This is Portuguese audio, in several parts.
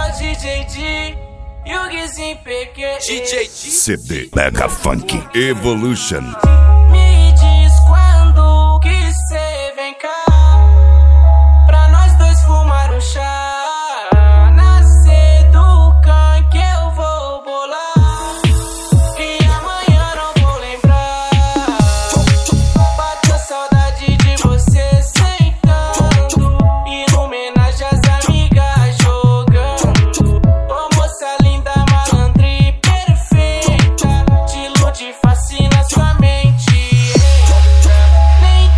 DJ D e o Guizinho PQ. DJ CD Mega Funk Evolution. Me diz quando que cê vem cá pra nós dois fumar um chá. Nascer do can que eu vou bolar e amanhã não vou lembrar. Bateu saudade de você sentando e no homenagem às amigas jogando. Ô moça linda, malandra e perfeita, te ilude, fascina sua mente. Nem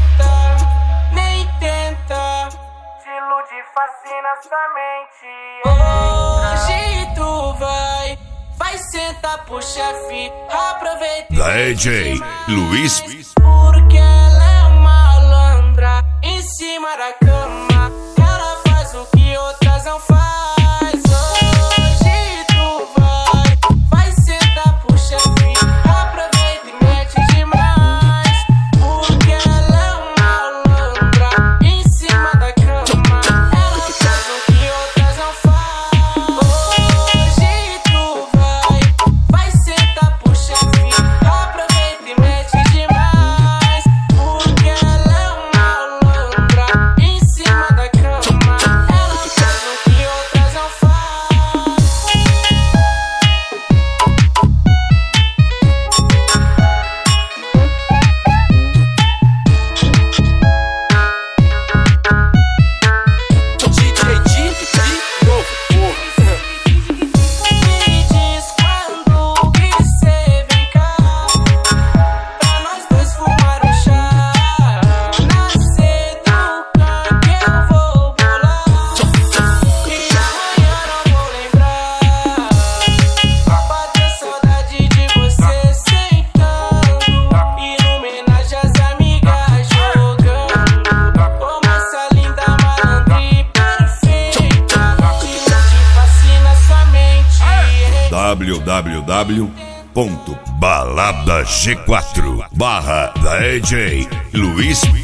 tenta, te ilude, fascina sua mente. Hoje tu vai sentar pro chefe, aproveita e DJ Luiz. porque ela é malandra em cima da cama. Ela faz o que outras não faz. Hoje tu vai sentar pro chefe, aproveita e mete demais. Porque ela é malandra em cima da cama. Ela faz o que outras não faz. Hoje tu vai sentar pro chefe, aproveita e mete demais. Porque ela é malandra em cima da cama. Ela faz o que outras não faz. DJ D de novo. Me diz quando que cê vem cá pra nós dois fumar um chá. Nascer do can que eu vou bolar e amanhã não vou lembrar. Bateu saudade de você sentando e no homenagem às amigas jogando. Ô moça linda, malandra e perfeita, te ilude, fascina sua mente. www.baladag4/DJ Luiz